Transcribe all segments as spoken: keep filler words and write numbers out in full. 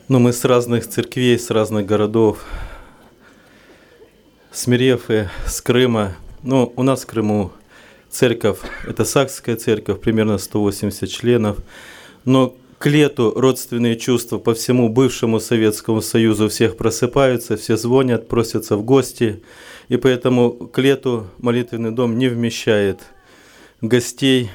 Но мы с разных церквей, с разных городов, с Мерефы, с Крыма. Ну, у нас в Крыму церковь, это Сакская церковь, примерно сто восемьдесят членов. Но к лету родственные чувства по всему бывшему Советскому Союзу всех просыпаются, все звонят, просятся в гости. И поэтому к лету молитвенный дом не вмещает гостей.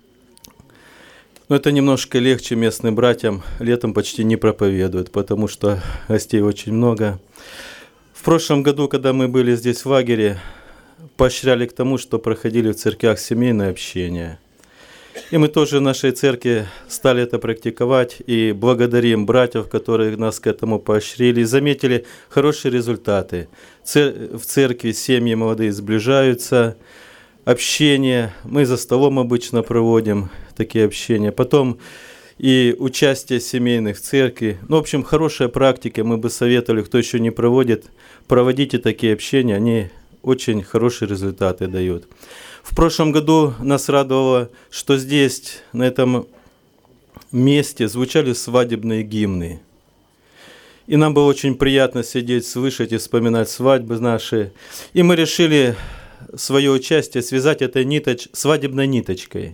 Но это немножко легче местным братьям. Летом почти не проповедуют, потому что гостей очень много. В прошлом году, когда мы были здесь в лагере, поощряли к тому, что проходили в церквях семейное общение. И мы тоже в нашей церкви стали это практиковать и благодарим братьев, которые нас к этому поощрили, и заметили хорошие результаты. В церкви семьи молодые сближаются, общение, мы за столом обычно проводим такие общения. Потом и участие семейных в церкви. Ну, в общем, хорошая практика, мы бы советовали, кто еще не проводит, проводите такие общения, они очень хорошие результаты дают. В прошлом году нас радовало, что здесь, на этом месте, звучали свадебные гимны. И нам было очень приятно сидеть, слышать и вспоминать свадьбы наши. И мы решили свое участие связать этой ниточ... свадебной ниточкой.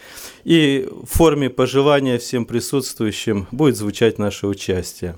И в форме пожелания всем присутствующим будет звучать наше участие.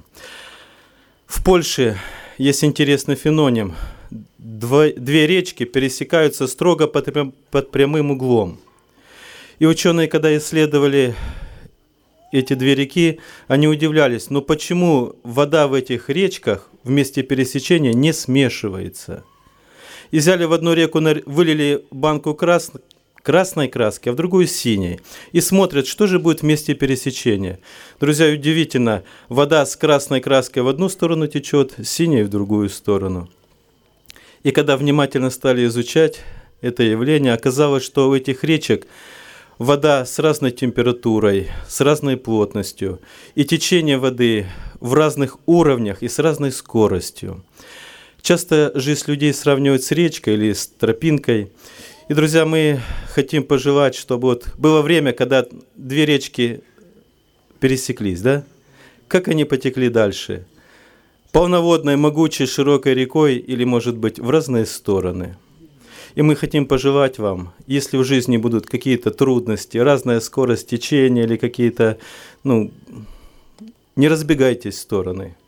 В Польше есть интересный феномен. Две речки пересекаются строго под, под прямым углом. И ученые, когда исследовали эти две реки, они удивлялись, но почему вода в этих речках в месте пересечения не смешивается? И взяли в одну реку, вылили банку крас... красной краски, а в другую синей. И смотрят, что же будет в месте пересечения. Друзья, удивительно, вода с красной краской в одну сторону течет, синяя в другую сторону. И когда внимательно стали изучать это явление, оказалось, что у этих речек вода с разной температурой, с разной плотностью, и течение воды в разных уровнях и с разной скоростью. Часто жизнь людей сравнивают с речкой или с тропинкой. И, друзья, мы хотим пожелать, чтобы вот было время, когда две речки пересеклись, да? Как они потекли дальше? Полноводной, могучей, широкой рекой или, может быть, в разные стороны. И мы хотим пожелать вам, если в жизни будут какие-то трудности, разная скорость течения или какие-то, ну, не разбегайтесь в стороны.